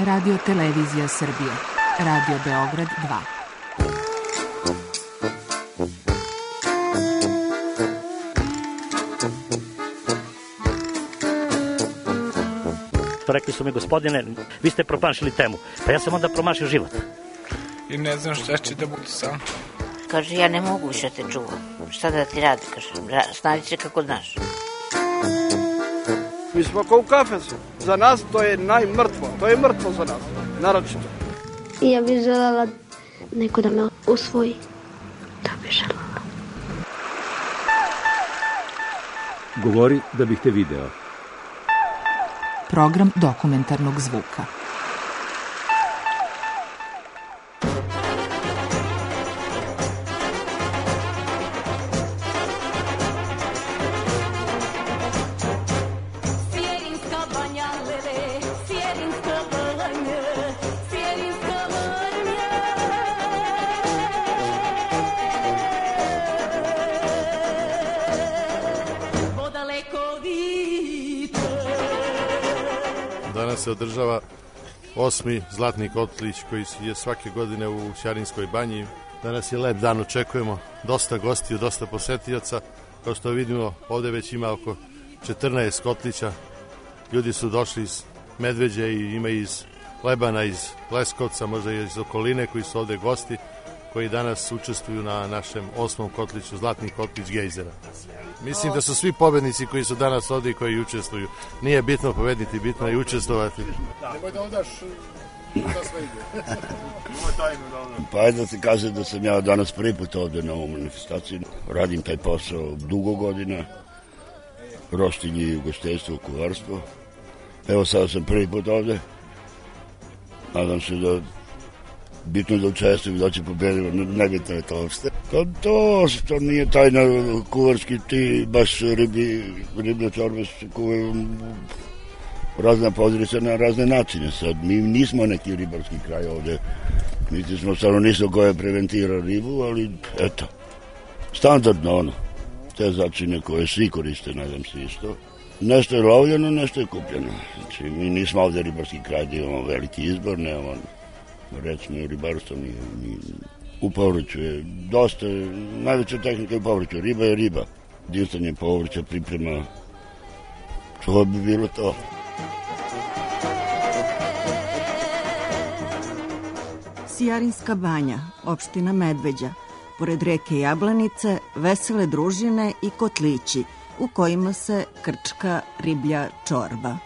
Radio Televizija Srbije, Radio Beograd 2. Rekli su mi, gospodine, vi ste promašili temu. Pa ja sam onda promašio život. I ne znam šta će da bude sam. Kaže, ja ne mogu više te čuvam. Šta da ti radi, kaže, snađi se kako znaš. Mi smo kao u kafesu. Za nas to je najmrtvo. To je mrtvo za nas, naročito. I ja bih želela neko da me usvoji. To bih želela. Govori da bih te video. Program dokumentarnog zvuka. Danas se održava 8. Zlatni kotlić koji je svake godine u Šarinskoj banji. Danas je lep dan, očekujemo dosta gostiju, dosta posetioca. Kao što vidimo, ovde već ima oko 14 kotlića. Ljudi su došli iz Medveđe i ima iz Lebana, iz Leskovca, možda i iz okoline koji su ovde gosti, koji danas učestvuju na našem 8. kotliću, Zlatni kotlić Gejzera. Mislim da su svi pobednici koji su danas ovde i koji učestvuju. Nije bitno pobediti, bitno je učestvovati. Nemoj da odaš da sve ide. Pa je da se kaže da sam ja danas prvi put ovde na ovom manifestaciji. Radim taj posao dugo godina. Roštilj i ugostiteljstvo, kuvarstvo. Evo sada sam prvi put ovde. Nadam se da bitno da učestvujem, da će pobediti, nebitno je to uopšte. To što nije tajna kuvarski, ti baš riblje čorbe se kuvaju razne podrice na razne načine. Sad, mi nismo neki ribarski kraj ovde, niti smo stanovništvo koje preventira ribu, ali eto, standardno ono, te začine koje svi koriste, nadam se isto. Nešto je lovljeno, nešto je kupljeno. Znači, mi nismo ovde ribarski kraj da imamo veliki izbor, nemamo recimo u ribarstvu ni u povrću je dosta, najveća tehnika je u povrću, riba je riba. Dinsanje povrća, priprema, to bi bilo to. Sijarinska banja, opština Medveđa, pored reke Jablanice, vesele družine i kotlići u kojima se krčka riblja čorba.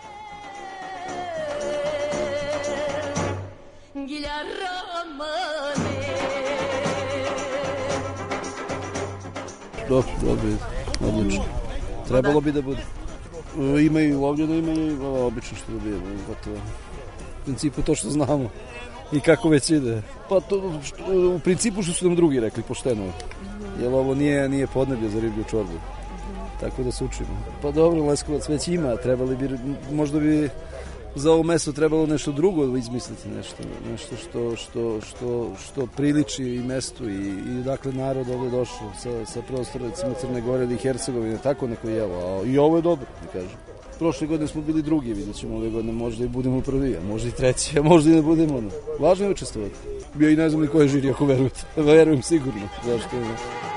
Dobro, odlično. Trebalo bi da bude. Ima i lovljeno, ima i obično što dobijemo. U principu to što znamo i kako već ide. Pa to, u principu što su nam drugi rekli, pošteno je. Jer ovo nije podneblje za riblju čorbu. Tako da se učimo. Pa dobro, Leskovac već ima, trebali bi, možda bi za ovo mesto trebalo nešto drugo izmisliti, nešto što priliči i mestu i dakle narod ovde došao sa prostora recimo Crne Gore ili Hercegovine, tako neko je evo, i ovo je dobro, da kažem. Prošle godine smo bili drugi, vidjet ćemo ove godine možda i budemo prvi, a možda i treći, a možda i ne budemo ono. Važno je učestvovati. Bio i ne znam ni ko je žiri ako verujete. Verujem sigurno, zašto je.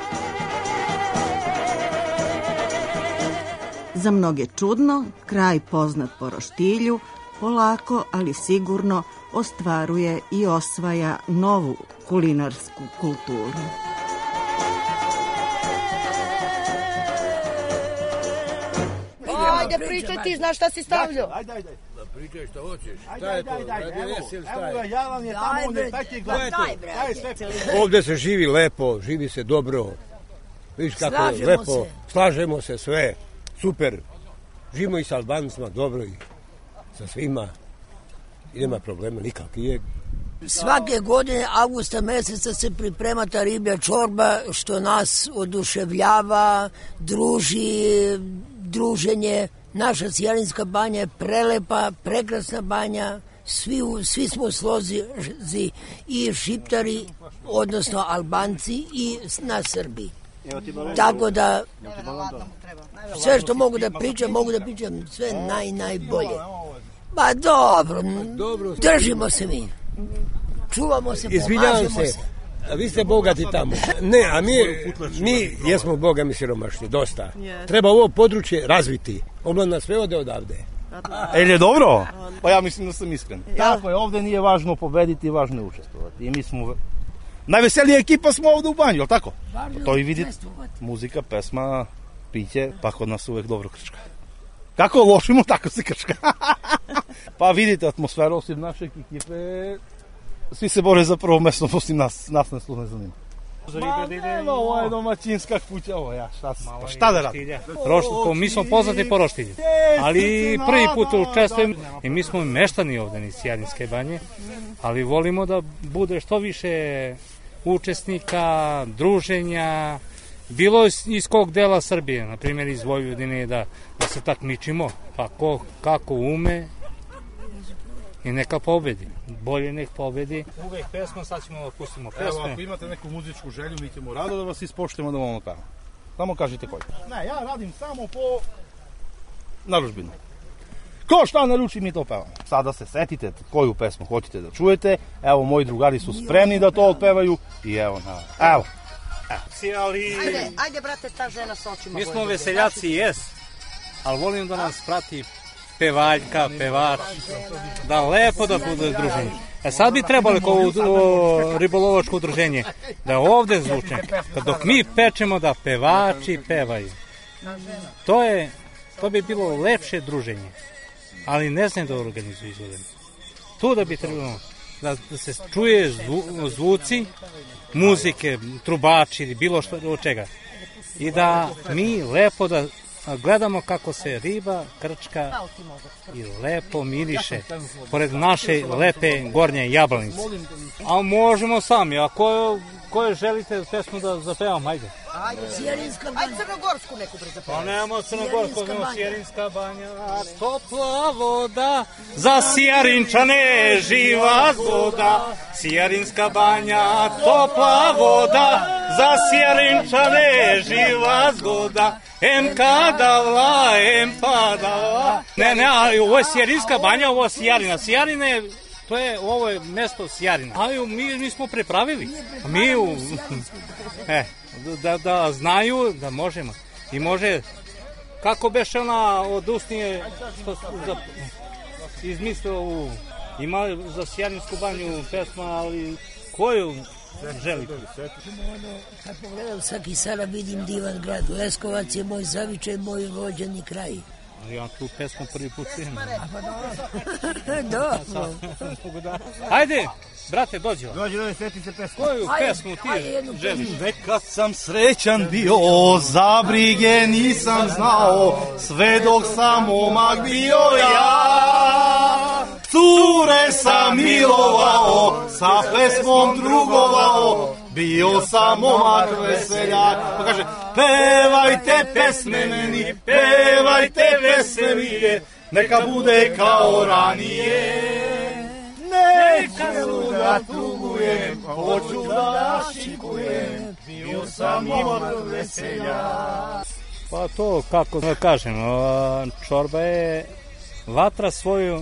Za mnoge čudno, kraj poznat po roštilju, polako, ali sigurno ostvaruje i osvaja novu kulinarsku kulturu. Ajde, pričaj ti, znaš šta si stavljao? Ajde. Da pričaj što hoćeš. Šta je to? Evo ga, ja vam je tamo, ne taki glas. Ovde se živi lepo, živi se dobro. Viš kako je lepo, slažemo se sve, super. Živimo i sa Albancima, dobro i sa svima. I nema problema nikakvih. Svake godine, avgusta meseca se priprema ta riblja čorba što nas oduševljava, druženje. Naša Sijarinska banja je prelepa, prekrasna banja. Svi smo u slozi i Šiptari, odnosno Albanci i na Srbiji. Tako da sve što mogu da pričam sve najbolje. Ba dobro, držimo se mi. Čuvamo se, Izvinjavam pomažemo se. A vi ste bogati tamo. Ne, a mi jesmo bogami siromašni, dosta. Treba ovo područje razviti. Omladina sve ode odavde. Je dobro? Pa ja mislim da sam iskren. Tako je, ovde nije važno pobediti, važno je učestvovati. I mi smo... Najveselija ekipa smo ovde u Banju, je li tako? To i vidite. Muzika, pesma, piće, pa kod nas uvek dobro krčka. Kako lošimo, tako se krčka. Pa vidite atmosferu osim naše ekipe, svi se bore za prvo mesto, osim nas ne zanima. Nema, ovo je domaćinska kuća, ovo ja, šta da radim? Mi smo poznati po roštilju, ali prvi put učestvujem i mi smo meštani ovde iz Sijarinske banje, ali volimo da bude što više učesnika, druženja, bilo iz kog dela Srbije, na primjer iz Vojvodine, da se takmičimo, pa kako ume i neka pobedi. Bolje nek pobedi. Uvek pesma, sad ćemo da pustimo pesme. Evo, ako imate neku muzičku želju, mi ćemo rado da vas ispoštujemo da vam otpevamo. Samo kažite koji. Ne, ja radim samo po narudžbinu. Ko šta naruči, mi to pevamo. Sada se setite koju pesmu hoćete da čujete. Evo, moji drugari su spremni da to otpevaju. I evo. Ajde, brate, ta žena sa očima. Mi smo veseljaci, ali volim da nas prati pevaljka, pevač, da lepo da bude druženje. Sad bi trebalo kao ribolovačko udruženje da ovde zvuče, dok mi pečemo da pevači pevaju. To bi bilo lepše druženje, ali ne znam da organizuju izvodanje. Tu da bi trebalo da se čuje zvuci, muzike, trubači ili bilo što od čega. I da mi lepo da gledamo kako se riba krčka i lepo miriše pored naše lepe gornje Jablanice. A možemo sami, a koje želite pesmu da zapevam, ajde. Ajde, crnogorsku neku zapevamo. Pa nemamo crnogorsku, nemamo Sijarinska banja, topla voda, za Sijarinčane živa zgoda. Sijarinska banja, topla voda, za Sijarinčane živa zgoda. Em kadala, em padala. Ne, ali ovo je Sijarinska banja, ovo je Sijarina. Sijarina je, ovo je mesto Sijarina. Ali mi smo prepravili. Da znaju da možemo. I može, kako beše ona od usnije izmislila ima za Sijarinsku banju pesma, ali koju želite? Kad pogledam svaki sada vidim divan grad. Leskovac je moj zavičaj, moj rođeni kraj. Ja tu pesmu prvi put svijem. Dobro. Ajde, brate, dođi. Dođi, seti se pesmu. Koju pesmu ti želiš? Nekad sam srećan bio, za brige nisam znao, sve dok sam momak bio ja. Cure sam milovao, sa pesmom drugovao, bio sam momak veseljak. Pa kaže, pevajte pesme meni, pevajte pesme mije, neka bude kao ranije. Neću da tugujem, hoću da šikujem, bio sam momak veseljak. Pa to, kako da kažem, čorba je vatra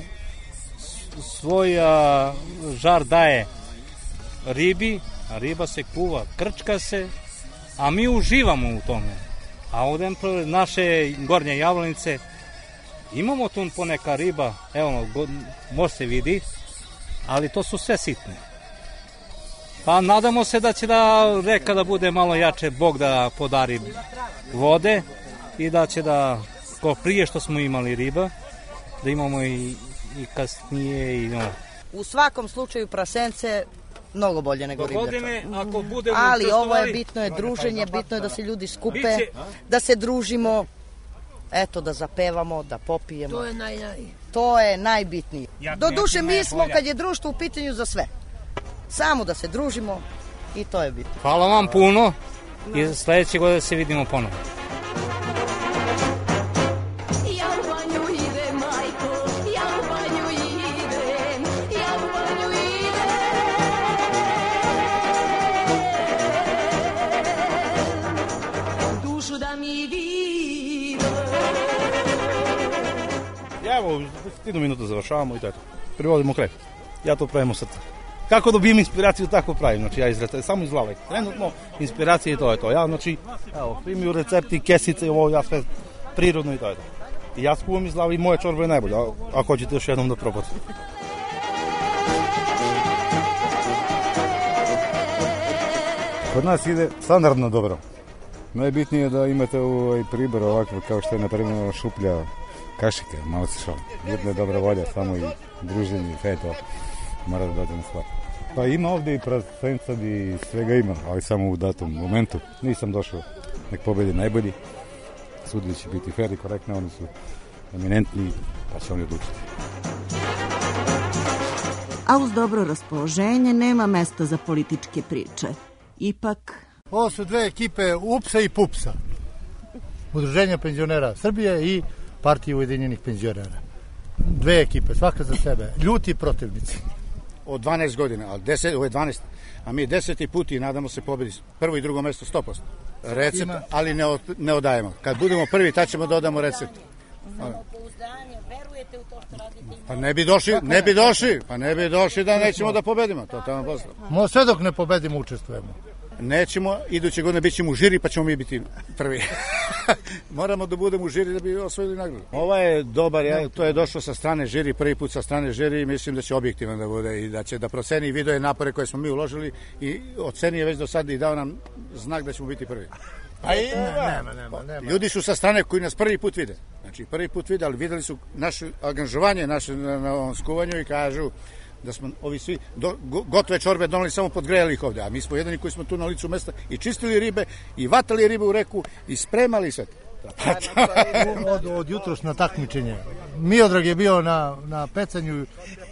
svoja žar daje ribi, a riba se kuva, krčka se, a mi uživamo u tome. A ovdje naše gornje Jablanice imamo tu poneka riba, evo, može se vidi, ali to su sve sitne. Pa nadamo se da će reka da bude malo jače, Bog da podari vode i da će da, kao prije što smo imali riba, da imamo i kasnije. U svakom slučaju prasence mnogo bolje nego ribljača. Ali ovo je bitno, je druženje, bitno je da se ljudi skupe, da se družimo, eto, da zapevamo, da popijemo. To je najbitnije. Doduše, mi smo, kad je društvo u pitanju, za sve. Samo da se družimo i to je bitno. Hvala vam puno i sledeće godine se vidimo ponovo. Evo, 10 minuta završavamo i to je to. Privodimo kraj. Ja to pravim u srcu. Kako dobijem inspiraciju, tako pravim. Znači, ja samo iz glave. Trenutno, inspiracija i to je to. Ja, znači, evo, primio recepti, kesice, ovo, ja sve prirodno i to je to. I ja skuvam iz glave i moje čorbe je najbolje, ako hoćete još jednom da probate. Kod nas ide standardno dobro. Najbitnije je da imate ovaj pribor ovakav kao što je, na primjer, šuplja kašike, malo se šalim. Jedna je dobra volja, samo i druženje i sve to mora da dođe na stvar. Pa ima ovdje i prasenca i svega ima, ali samo u datom momentu. Nisam došao, nek pobedi najbolji. Sudije će biti fair i korektne, oni su eminentni, pa će oni odlučiti. A uz dobro raspoloženje nema mesta za političke priče. Ipak... Ovo su dve ekipe UPS-a i PUPS-a. Udruženja penzionera Srbije i Partije ujedinjenih penzionera. Dve ekipe, svaka za sebe. Ljuti protivnici. Od 12 godina, ovo je 12, a mi 10. put i nadamo se pobedi. Prvo i drugo mesto 100%. Recept, ali ne odajemo. Kad budemo prvi, tad ćemo da odamo recept. Pa ne bi došli da nećemo da pobedimo. To tamo posto. Sve dok ne pobedimo, učestvujemo. Nećemo, iduće godine bit ćemo u žiri, pa ćemo mi biti prvi. Moramo da budemo u žiri da bi osvojili nagradu. Ovo je dobar, to je došlo sa strane žiri, prvi put sa strane žiri, mislim da će objektivan da bude i da će da proceni i video napore koje smo mi uložili i ocenio već do sada i dao nam znak da ćemo biti prvi. Nema. Ljudi su sa strane koji nas prvi put vide. Znači prvi put vide, ali videli su naše angažovanje na ovom skuvanju i kažu da smo ovi svi gotove čorbe doneli samo podgrejali ih ovde, a mi smo jedini koji smo tu na licu mesta i čistili ribe i vatali ribe u reku i spremali sve. Od jutros na takmičenje. Miodrag je bio na pecanju,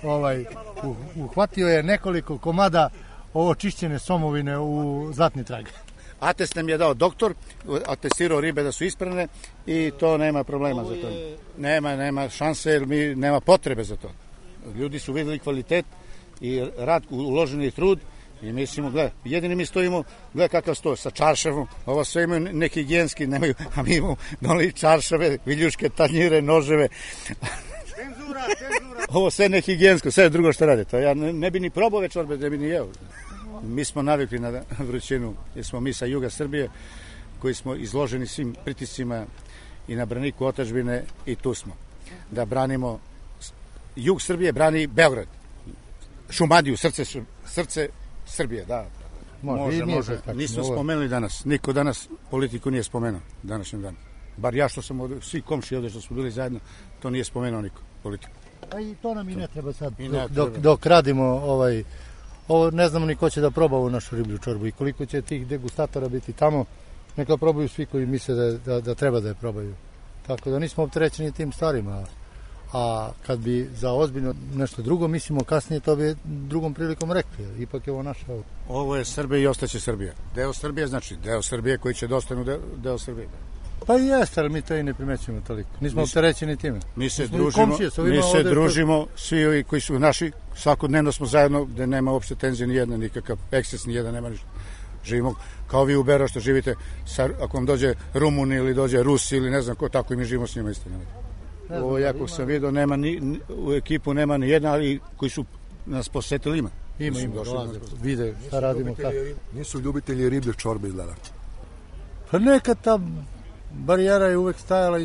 uhvatio je nekoliko komada ovo čišćene somovine u zlatni trag. Atest nam je dao doktor, atestirao ribe da su ispravne i to nema problema za to. Nema šanse jer nema potrebe za to. Ljudi su videli kvalitet i rad, uloženi trud i mislimo, jedini mi stojimo, kakav stoji, sa čaršavom, ovo sve imaju neki higijenski, nemaju, a mi imamo donali čaršave, viljuške, tanjire, noževe. Cenzura! Ovo sve ne higijensko, sve drugo što rade, to ja ne bi ni probao već čorbe, ne bi ni jeo. Mi smo navikli na vrućinu, jer smo mi sa juga Srbije, koji smo izloženi svim pritiscima i na braniku otadžbine i tu smo, da branimo. Jug Srbije brani Beograd, Šumadiju, srce Srbije, da. Može. Nismo spomenuli danas, niko danas politiku nije spomenuo današnjem danu. Bar ja što sam ovdje, svi komši ovdje što smo bili zajedno, to nije spomenuo niko politiku. A i to nam i ne treba sad, dok radimo ovo ne znamo ni ko će da proba ovu našu riblju čorbu i koliko će tih degustatora biti tamo, neka probaju svi koji misle da treba da je probaju. Tako da nismo opterećeni tim stvarima. A kad bi za ozbiljno nešto drugo mislimo kasnije, to bi drugom prilikom rekli. Ipak je ovo naše. Ovo je Srbija i ostaće Srbija. Deo Srbije znači deo Srbije koji će da ostanu deo Srbije. Pa i jeste, ali mi to i ne primećujemo toliko. Nismo opterećeni time. Mi se družimo, svi ovi koji su naši, svakodnevno smo zajedno, gde nema uopšte tenzije nijedna, nikakav eksces nijedan, nema ništa. Živimo kao vi u Beru što živite, ako vam dođe Rumun ili dođe Rus ili ne znam ko, tako i mi živimo s njima isto. Ovo, jako sam vidio, u ekipu nema ni jedna, ali koji su nas posetili ima. Ima, dolaze, vide šta radimo. Nisu ljubitelji riblje čorbe izgleda. Pa neka ta barijera je uvek stajala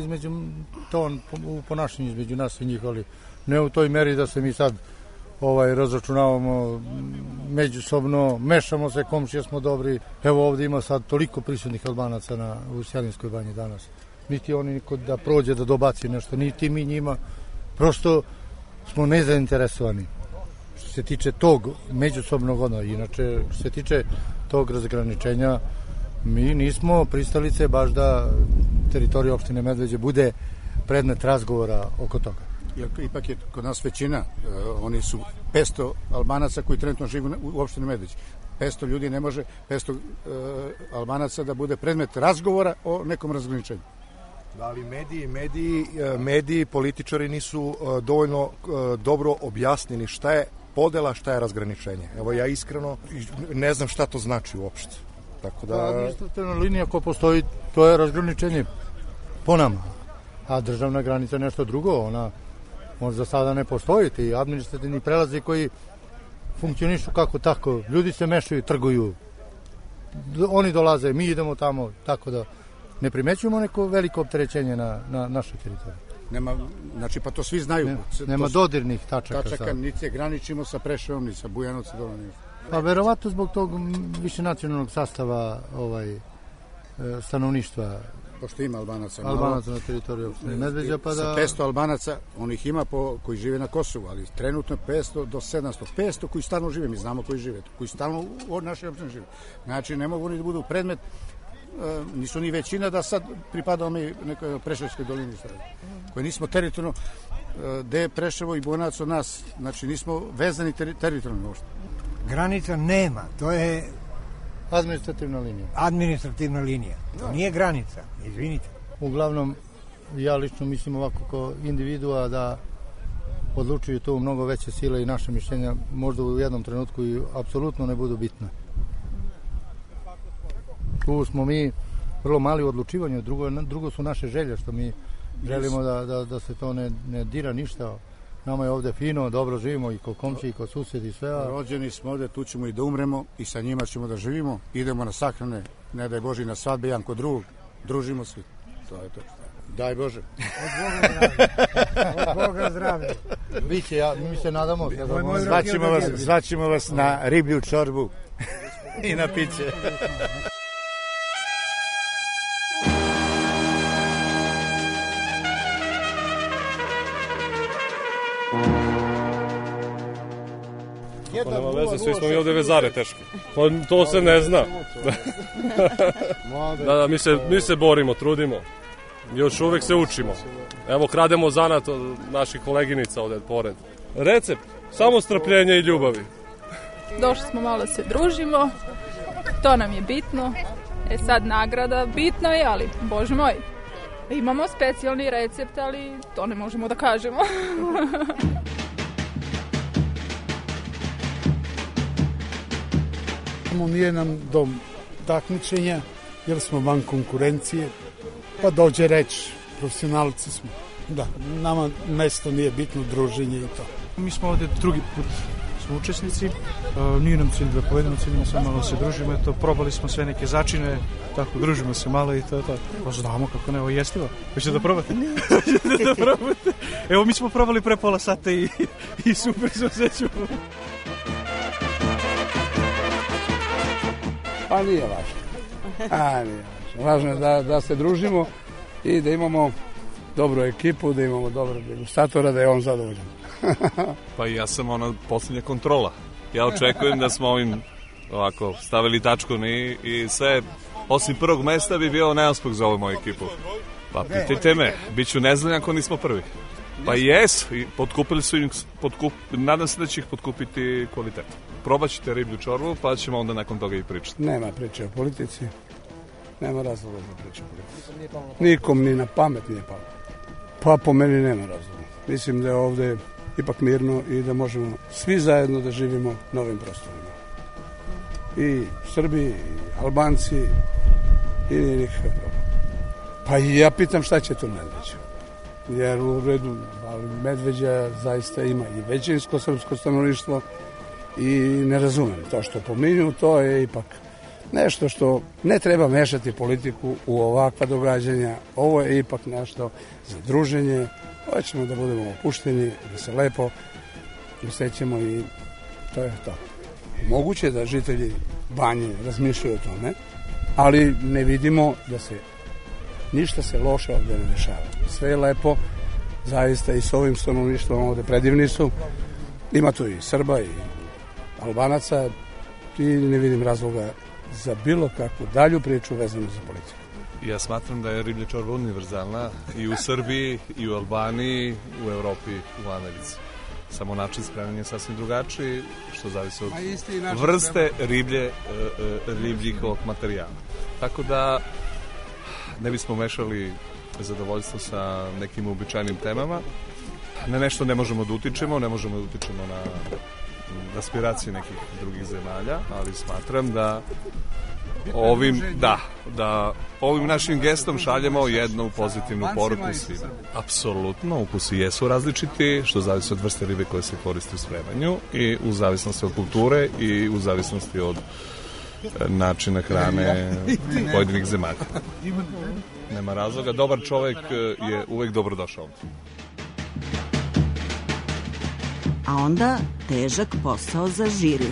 u ponašanju između nas i njih, ali ne u toj meri da se mi sad razračunavamo međusobno, mešamo se, komšije smo dobri. Evo ovdje ima sad toliko prisutnih Albanaca u Sjarinskoj banji danas. Niti oni da prođe da dobaci nešto, niti mi njima, prosto smo nezainteresovani što se tiče tog međusobnog odnosa. Inače, što se tiče tog razgraničenja, mi nismo pristalice baš da teritorija opštine Medveđe bude predmet razgovora oko toga. Ipak je kod nas većina, oni su 500 Albanaca koji trenutno žive u opštini Medveđe. 500 ljudi ne može, 500 Albanaca da bude predmet razgovora o nekom razgraničenju. Da li mediji, političari nisu dovoljno dobro objasnili šta je podela, šta je razgraničenje. Evo ja iskreno ne znam šta to znači uopšte. Tako da... Administrativna linija koja postoji, to je razgraničenje po nama. A državna granica je nešto drugo, ona za sada ne postoji ti administrativni prelazi koji funkcionišu kako tako. Ljudi se mešaju, trguju. Oni dolaze, mi idemo tamo, tako da ne primećujemo neko veliko opterećenje na našoj teritoriji. Nema, znači pa to svi znaju. Nema dodirnih tačaka. Niti se graničimo sa Preševom, ni sa Bujanovcem. Pa verovatno zbog tog višenacionalnog sastava stanovništva. Pošto ima Albanaca na teritoriji opštine Medveđa, pa da... Sa 500 Albanaca, on ih ima koji žive na Kosovu, ali trenutno 500 do 700. 500 koji stalno žive, mi znamo koji žive, koji stalno od naše opštine žive. Znači, ne mogu oni da budu predmet, nisu ni većina da sad pripadamo mi nekoj Preševskoj dolini, koji nismo teritorijalno, gde je Preševo i Bujanovac od nas, znači nismo vezani teritorijalno uopšte. Granica nema, to je... Administrativna linija. To nije granica, izvinite. Uglavnom, ja lično mislim ovako kao individua da odlučuju to mnogo veće sile i naše mišljenja možda u jednom trenutku i apsolutno ne budu bitne. Tu smo mi vrlo mali u odlučivanju, drugo su naše želje što mi želimo da se to ne dira ništa. Nama je ovde fino, dobro živimo i kod komši i kod susjedi i sve. Rođeni smo ovde, tu ćemo i da umremo i sa njima ćemo da živimo. Idemo na sahrane, ne daj Bože, na svadbe jedan kod drugog. Družimo se. To je to. Daj Bože. Od Boga zdravlje. Biće, mi se nadamo. Zvaćemo vas na riblju čorbu i na piće. Pa nema veze, svi smo mi ovde vezare teški. Pa to se ne zna. Da, mi se borimo, trudimo. Još uvek se učimo. Evo, krademo zanat od naših koleginica ovde pored. Recept, samo strpljenje i ljubavi. Došli smo malo se družimo, to nam je bitno. Sad nagrada, bitno je, ali, bože moj, imamo specijalni recept, ali to ne možemo da kažemo. Nije nam dom takmičenja, jer smo van konkurencije, pa dođe reći, profesionalci smo. Da, nama mesto nije bitno, druženje i to. Mi smo ovde drugi put smo učesnici, nije nam cilj da povedemo, cilj nam samo malo se družimo, eto, probali smo sve neke začine, tako, družimo se malo i to. Pa znamo kako ne, ovo je jestivo. Hoćete da probate? Hoćete da probate? Evo, mi smo probali pre pola sata i super se osjećamo. Pa nije važno. Važno je da se družimo i da imamo dobru ekipu, da imamo dobrog degustatora, da je on zadovoljan. Pa i ja sam posljednja kontrola. Ja očekujem da smo ovim ovako stavili tačku i sve, osim prvog mesta bi bio neuspeh za ovu moju ekipu. Pa pitajte me, bit ću neznan ako nismo prvi. Pa i jesu, potkupili su im, nadam se da će ih potkupiti kvalitet. Probat ćete riblju čorbu, pa ćemo onda nakon toga i pričati. Nema priče o politici, nema razloga za priče o politici. Nikom ni na pamet nije palo. Pa po meni nema razloga. Mislim da je ovde ipak mirno i da možemo svi zajedno da živimo na ovim prostorima. I Srbi, i Albanci, i nije nikakav problem. Pa i ja pitam šta će to Medveđa. Jer u redu, ali Medveđa zaista ima i većinsko srpsko stanovništvo i ne razumem to što pominju, to je ipak nešto što ne treba mešati politiku u ovakva događanja. Ovo je ipak nešto za druženje, hoćemo da budemo opušteni, da se lepo osjećamo i to je to. Moguće da žitelji Banje razmišljaju o tome, ali ne vidimo da se ništa se loše ovde ne dešava. Sve je lepo, zaista i s ovim stanovništvom ovde predivni su. Ima tu i Srba i Albanaca i ne vidim razloga za bilo kakvu dalju priču vezanu za politiku. Ja smatram da je riblja čorba univerzalna i u Srbiji, i u Albaniji, u Evropi, u Americi. Samo način spremanja je sasvim drugačiji, što zavisi od vrste ribljih ovog materijala. Tako da ne bismo mešali zadovoljstvo sa nekim uobičajenim temama. Na nešto ne možemo da utičemo, ne možemo da utičemo aspiracije nekih drugih zemalja, ali smatram da ovim našim gestom šaljemo jednu pozitivnu poruku svima. Apsolutno, ukusi jesu različiti, što zavisi od vrste ribe koje se koristi u spremanju i u zavisnosti od kulture i u zavisnosti od načina hrane pojedinih zemalja. Nema razloga, dobar čovjek je uvek dobrodošao. A onda težak posao za žiri.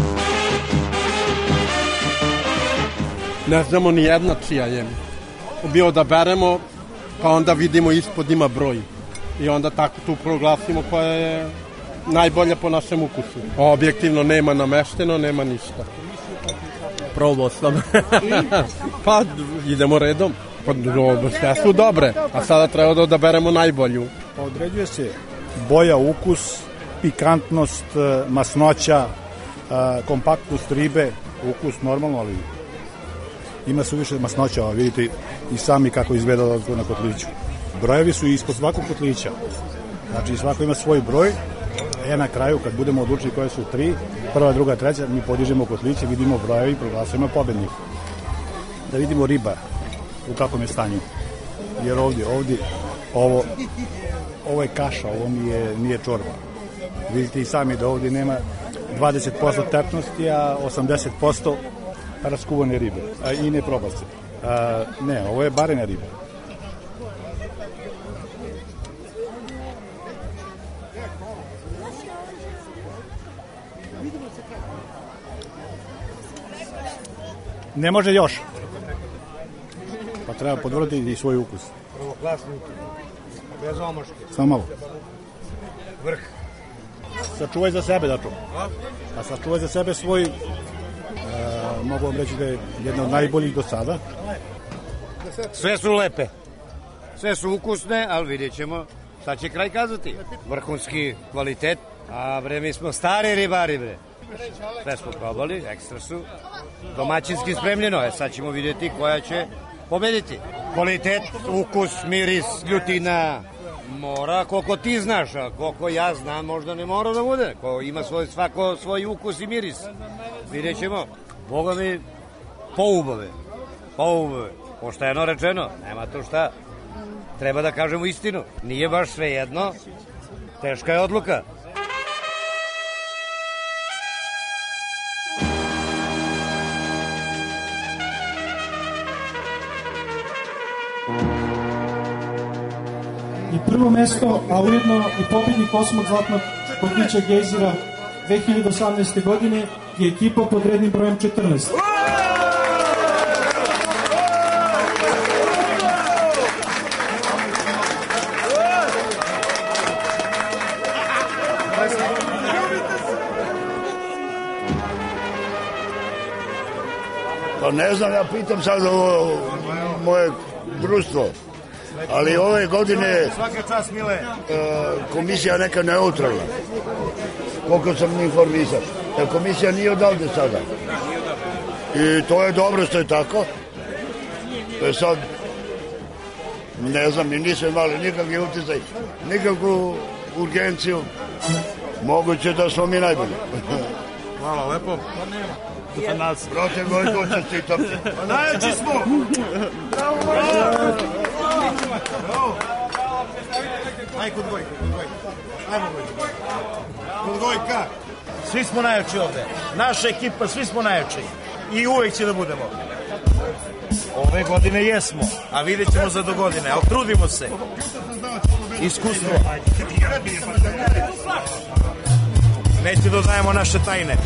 Ne znamo ni jedna čija je. Bio da beremo, pa onda vidimo ispod ima broj. I onda tako tu proglasimo koja je najbolja po našem ukusu. Objektivno nema namešteno, nema ništa. Probao sam. Pa idemo redom. Sve su dobre, a sada treba da odaberemo najbolju. Određuje se boja, ukus, pikantnost, masnoća, kompaktnost ribe, ukus normalno, ali ima suviše masnoća, vidite i sami kako izgleda na kotliću. Brojevi su ispod svakog kotlića, znači svako ima svoj broj, na kraju kad budemo odlučili koje su 3, prva, druga, treća, mi podižemo kotliće, vidimo brojevi i proglasujemo pobednika. Da vidimo riba u kakvom je stanju, jer ovdje ovo je kaša, ovo nije čorba. Vidite i sami da ovdje nema 20% tepnosti, a 80% raskuvane ribe, i ne probaste. Ne, ovo je barena riba. Ne može još. Pa treba podvrti i svoj ukus. Prvoklasni ukus. Bez omaške. Samo malo. Vrh. Sačuvaj za sebe, dačo. A sačuvaj za sebe svoj, mogu vam reći da je jedna od najboljih do sada. Sve su lepe. Sve su ukusne, ali vidjet ćemo šta će kraj kazati. Vrhunski kvalitet, a mi smo stari ribari, bre. Sve smo probali, ekstra su. Domaćinski spremljeno, sad ćemo vidjeti koja će pobediti. Kvalitet, ukus, miris, ljutina, mora koliko ti znaš, a koliko ja znam možda ne mora da bude. Ko ima svako svoj ukus i miris. Vidjet ćemo, Boga mi, poubave. Pošteno rečeno, nema to šta. Treba da kažemo istinu. Nije baš sve jedno, teška je odluka. I prvo mesto, a ujedno i pobjednik 8. zlatnog kotlića Gejzira 2018. godine je ekipa pod rednim brojem 14. Pa ne znam, ja pitam sad moje društvo. Ali ove godine komisija neka neutralna, koliko sam informisan. Komisija nije odavde sada. I to je dobro što je tako. Sad, ne znam, i nisam imali nikakvi utjecaj, nikakvu urgenciju. Moguće da smo mi najbolji. Hvala, lepo. Brate Gojko, čestitam se. Pa najjači smo! Bravo! Aj kod Gojka. Ajmo Gojka. Kod Gojka. Svi smo najjači ovde. Naša ekipa, svi smo najjači. I uvek će da budemo. Ove godine jesmo, a vidjet ćemo za do godine. Ali trudimo se. Iskustvo. Neće da dajemo naše tajne.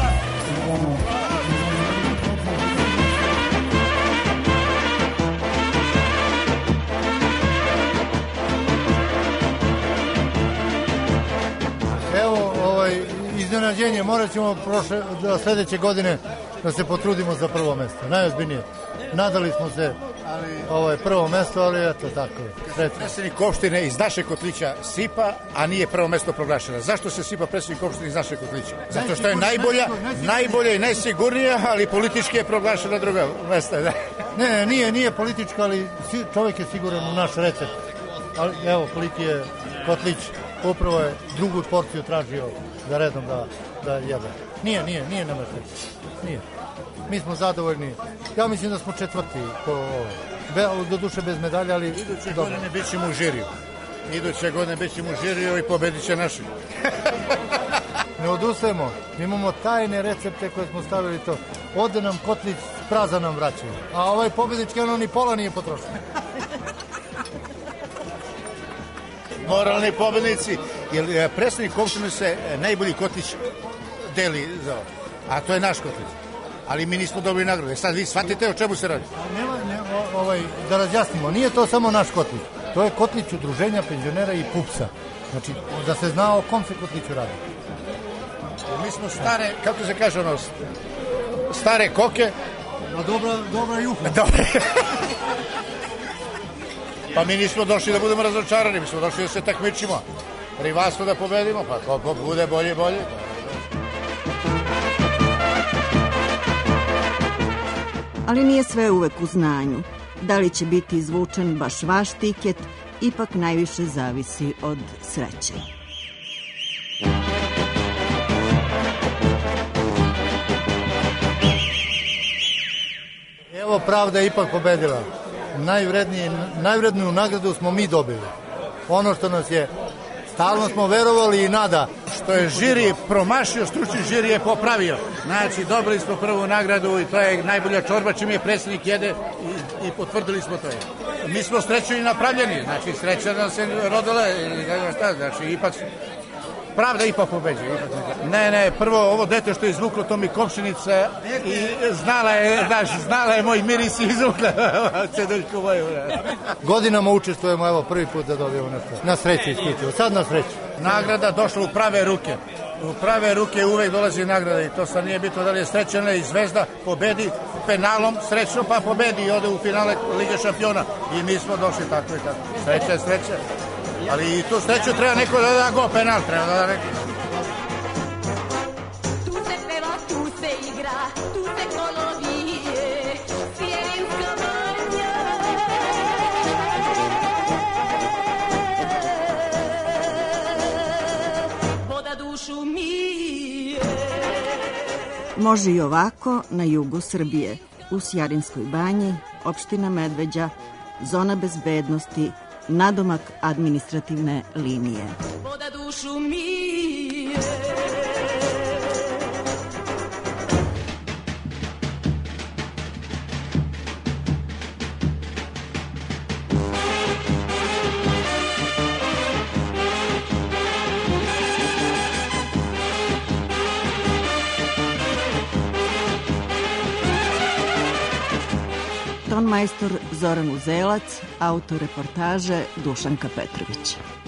Evo, iznenađenje, morat ćemo sledeće godine da se potrudimo za prvo mesto, najozbiljnije. Nadali smo se prvo mesto, ali eto tako. Predsjednik opštine iz našeg kotlića sipa, a nije prvo mesto proglašeno. Zašto se sipa predsjednik opštine iz našeg kotlića? Zato što je najbolja i najsigurnija, ali politički je proglašena druga mesta. Ne, nije politička, ali čovjek je siguran u naš recept. Ali evo, koliki je kotlić upravo je drugu porciju tražio za redom da jede. Nije na mrtvi. Nije. Mi smo zadovoljni. Ja mislim da smo četvrti po ovoj. Do duše bez medalja, ali... Iduće godine bit ćemo u žiriju. I pobedit će naši. Ne odustajemo. Imamo tajne recepte koje smo stavili to. Ode nam kotlić, prazan nam vraćaju. A ovaj pobednički ono ni pola nije potrošen. Moralni pobednici, jer predstavnik opštine se najbolji kotlić deli za ovo. A to je naš kotlić. Ali mi nismo dobili nagrade. Sad vi shvatite o čemu se radi. Da razjasnimo, nije to samo naš kotlić. To je kotlić udruženja penzionera i PUPS-a. Znači, da se zna o kom se kotliću radi. Mi smo stare, kako se kaže ono, stare koke. Dobra juha. Pa mi nismo došli da budemo razočarani, mi smo došli da se takmičimo. Rivalstvo da pobedimo, pa koliko bude bolje. Ali nije sve uvek u znanju. Da li će biti izvučen baš vaš tiket, ipak najviše zavisi od sreće. Evo, pravda je ipak pobedila. Najvredniju nagradu smo mi dobili. Ono što nas je, stalno smo verovali i nada. Što je žiri promašio, stručni žiri je popravio. Znači, dobili smo prvu nagradu i to je najbolja čorba čim je predsjednik jede i potvrdili smo to. Mi smo srećeni napravljeni, znači sreća nam se rodila, znači ipak pravda ipak pobeđuje. Ne, prvo ovo dete što je izvuklo, to mi komšinica i znala je moj miris i izvukla ceduljku moju. Godinama učestvujemo, evo prvi put da dobijemo nešto. Na sreću isključivo, sad na sreću. Nagrada došla u prave ruke. U prave ruke uvek dolazi nagrada i to sad nije bitno da li je Srećana i Zvezda pobedi penalom, srećno pa pobedi i ode u finale Lige šampiona. I mi smo došli tako i tako. Sreća je sreća. Ali i tu sreću treba neko da da go penal, treba da da neko. Tu se peva, tu se igra, tu se kolovije, Sjelinska banja. Voda dušu mije. Može i ovako na jugu Srbije, u Sjarinskoj banji, opština Medveđa, zona bezbednosti, nadomak administrativne linije. Voda dušu mije. Tonmajstor Zoran Uzelac, autor reportaže Dušanka Petrović.